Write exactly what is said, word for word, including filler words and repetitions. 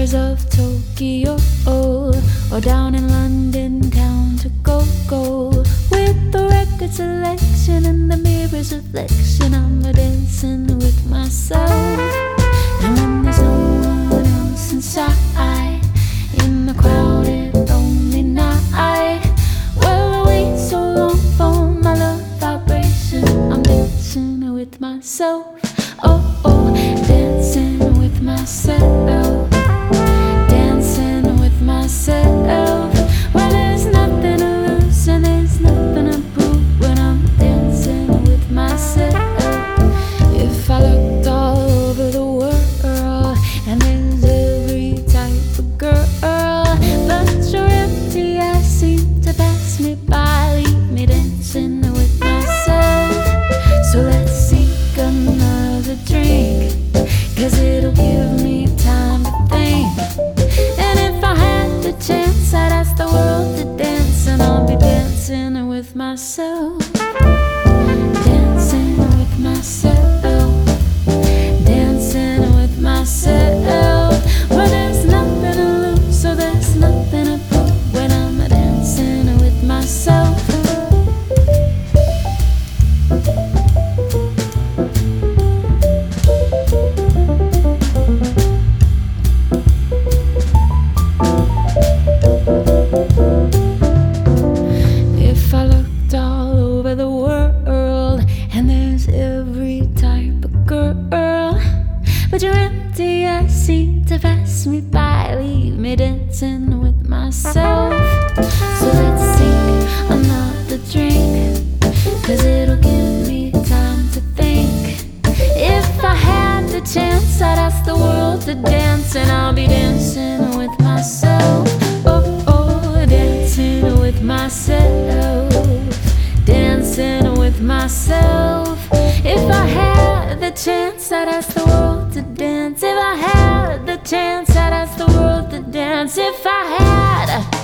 bars of Tokyo, or down in London town to go go. With the record selection and the mirror's reflection, I'm a dancing with myself. And when there's no one else inside, in the crowded lonely night, well, I wait so long for my love vibration. I'm dancing with myself. Oh, oh, dancing with myself. Dancing with myself. When there's nothing to lose and there's nothing to prove, when I'm dancing with myself. If I looked all over the world and there's every type of girl, but you're empty, I seem to pass me by, leave me dancing with myself. So let's seek another drink, 'cause it'll give me time to think. And if I had the chance, I'd ask the world to dance, and I'll be dancing with myself. Dancing with myself. Dancing with myself. Well, there's nothing to lose, so there's nothing to prove, when I'm dancing with myself. If I looked all over the world and there's every type of girl, but you're empty, I seem to pass me by, leave me dancing with myself. So let's seek another drink, 'cause it'll give me time to think. If I had the chance, I'd ask the world to dance, and I'll be dancing with myself. Oh, oh, dancing with myself. Dancing with myself. If I had the chance, I'd ask the world to dance. If I had the chance, I'd ask the world to dance. If I had